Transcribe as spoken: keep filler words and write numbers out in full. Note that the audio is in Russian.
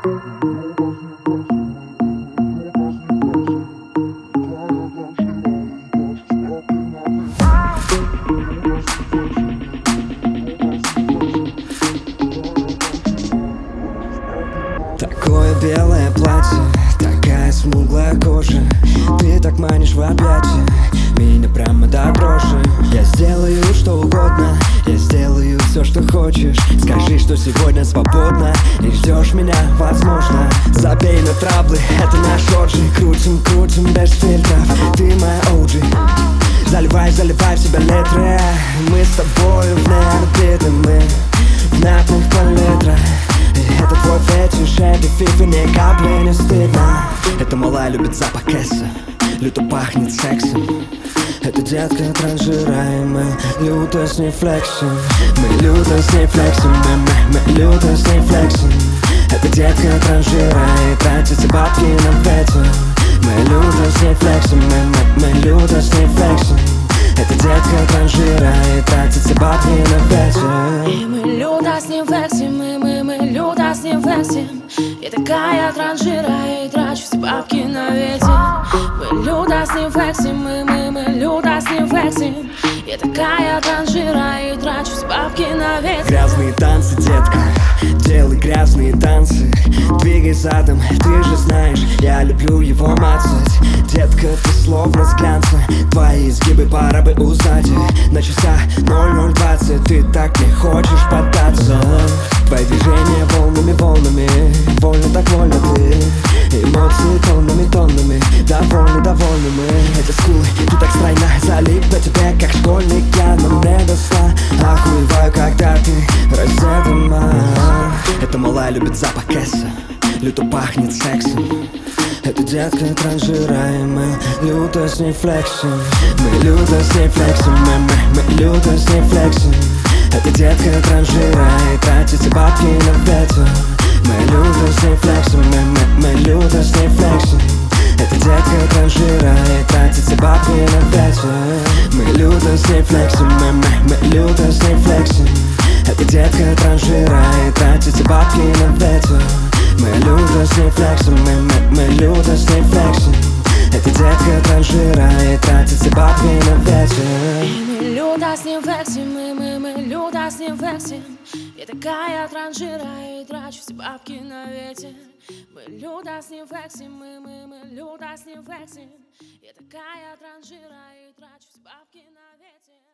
Такое белое платье, такая смуглая кожа. Ты так манишь в объятия меня прямо до дрожи. Я сделаю что угодно, я сделаю все, что хочешь. Скажи, что сегодня свободна и ждешь меня, возможно. Забей на траблы, это наш орджи. Крутим, крутим без фильтров, ты моя о джи. Заливай, заливай в себя литры. Мы с тобою в орбите, мы в мятных палитрах. Это твой фетиш, этой фифи ни капли не стыдно. Эта малая любит запах кэса, люто пахнет сексом. Эта детка транжира, и мы люто с ней флексим. Мы люто с ней флексим, мы, мы, мы люто с ней флексим. Эта детка транжира и тратится бабки на ветер. Мы люто с ней флексим, мы, мы, мы люто с ней флексим. Эта детка транжира и тратится бабки на ветер. И мы люто с ним флексим, мы, мы, мы люто с ним флексим. Я такая транжира и трачу все бабки на ветер. Мы люто с ним флексим, мы, мы, мы люто с ним флексим. Я такая транжира и трачу все бабки на ветер. Грязные танцы, детка, делай грязные танцы. Двигай задом, ты же знаешь, я люблю его мацать. Детка, ты словно с глянца, твои изгибы пора бы узнать. На часах ноль ноль двадцать, ты так не хочешь поддаться. Твои движения волнами, волнами, вольно так вольно ты. Эмоции тоннами, тоннами, довольны, довольны мы. Эти скулы, ты так стройна, залип на тебе, как школьник. Я на мне досла, охуеваю, когда ты раздета, ма. Эта малая любит запах кэса, люто пахнет сексом. Эта детка транжира, и мы люто с ней флексим. Мы люто с ней флексим, мы, мы, мы люто с ней флексим. Эта детка транжира и тратится бабки на ветер. Мы люто с ней флексим, мы, мы, мы люто с ней флексим. Эта детка транжира и тратится бабки на ветер. Мы люто с ней флексим, мы, мы, мы люто с ней флексим. Эта детка транжира и тратится бабки на ветер. Мы люто с ней флексим, мы, мы, мы люто с ней флексим. Эта детка транжира и тратится бабки на ветер. И мы люто с ним флексим, мы, мы, мы люто с ним флексим. Я такая транжира и трачу все бабки на ветер. Мы люто с ним флексим, мы, мы, мы люто с ним флексим. Я такая транжира и трачу все бабки на ветер.